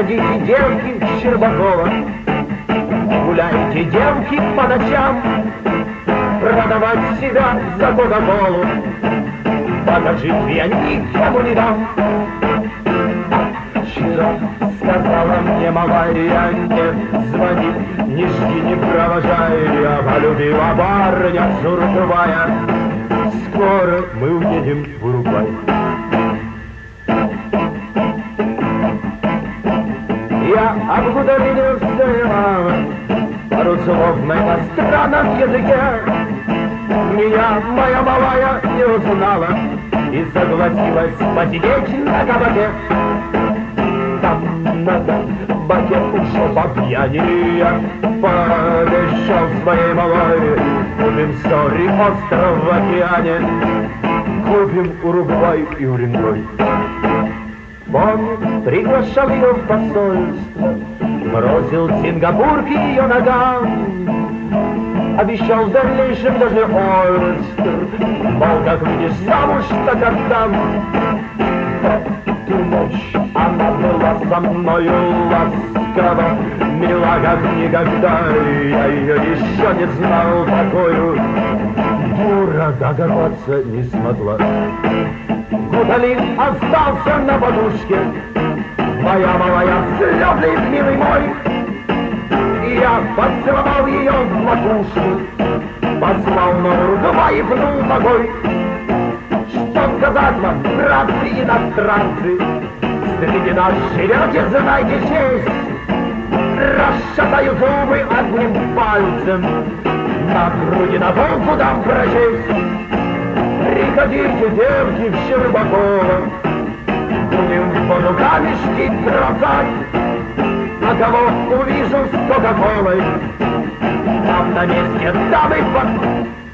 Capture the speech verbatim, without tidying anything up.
Приходите, девки, в Щербакова, гуляйте, девки, по ночам, продавать себя за кока-колу, покажите, я никому не дам. Вчера сказала мне малая, не звони, не жди, не провожай, я полюбила барыня суртовая, скоро мы уедем в Уругвай. Я обгудовился, пару слов на иностранном языке. Меня моя малая не узнала и согласилась посидеть на кабаке. Там на кабаке ушел по пьяни, я пообещал своей малой: купим сори, остров в океане, купим Уругвай и Уренгой. Помню, приглашал ее в посольство, бросил Сингапур к ее ногам, обещал в дальнейшем даже Ойстер, мол, как выйдешь замуж, так отдам. В ту ночь она была со мною ласкова, мила как никогда, я ее еще не знал такую, дура догадаться не смогла. Гудалин остался на подушке, моя малая, слезы, милый мой. И я поцеловал ее в макушку, послал на Уругвай и пнул ногой. Что сказать вам, братцы иностранцы, среди нас живете, знайте честь. Расшатаю зубы одним пальцем, на груди на полку дам прочесть. Приходите, девки, в Щербакова, будем по рукавишки бросать. А кого увижу с кока-колой, там на месте дамы под...